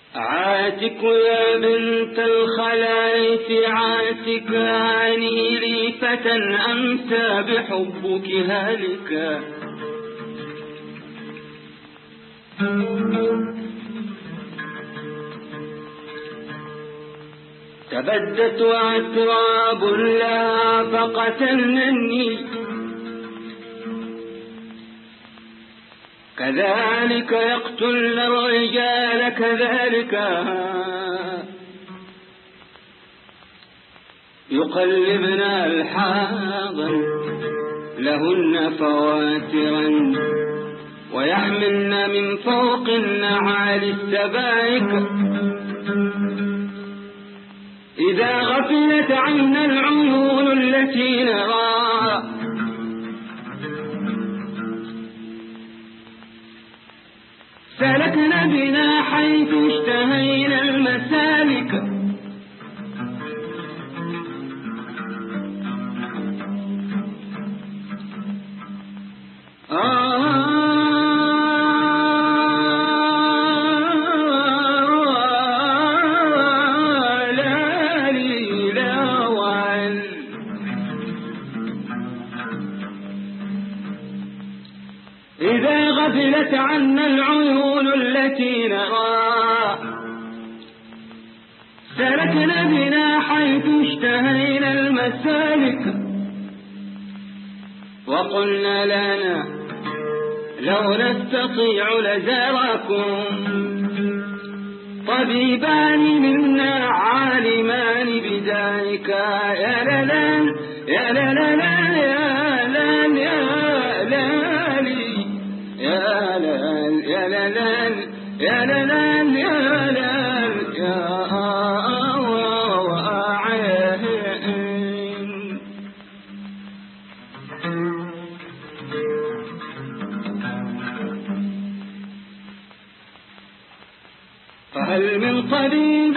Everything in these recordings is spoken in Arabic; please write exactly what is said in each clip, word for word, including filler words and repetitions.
عاتك يا بنت الخلايف عاتك عني لي فتى أمسى بحبك هالكا. تبدت وأتراب لها فقتلني كذلك يقتلن الرجال كذلك يقلبن الحاضر لهن فواترا ويحملن من فوق النعال السبائك. إذا غفلت عنا العيون التي نرى سلكنا بنا حيث اشتهينا المسالك. آه لا لي لا وعل. إذا غفلت عنا العيون التي نرى سلكنا بنا حيث اشتهينا المسالك. وقلنا لنا لو نستطيع لزاركم طبيبان منا عالمان بذلك. يا لالان يا لالان يا لالان يا لالي يا لال يا لالان يا لالان يا لال يا فهل من طبيب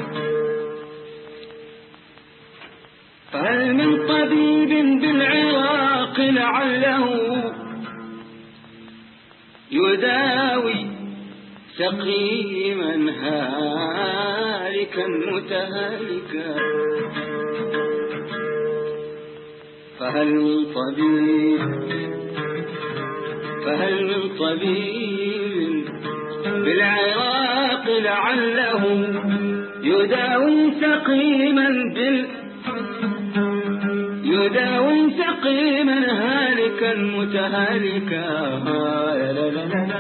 فهل من طبيب بالعراق لعله يداوي سقيما هالكا متهالكا. فهل من طبيب فهل من طبيب بالعراق لعله يداوي سقيما بال يداوي سقيما هالكا متهالكا.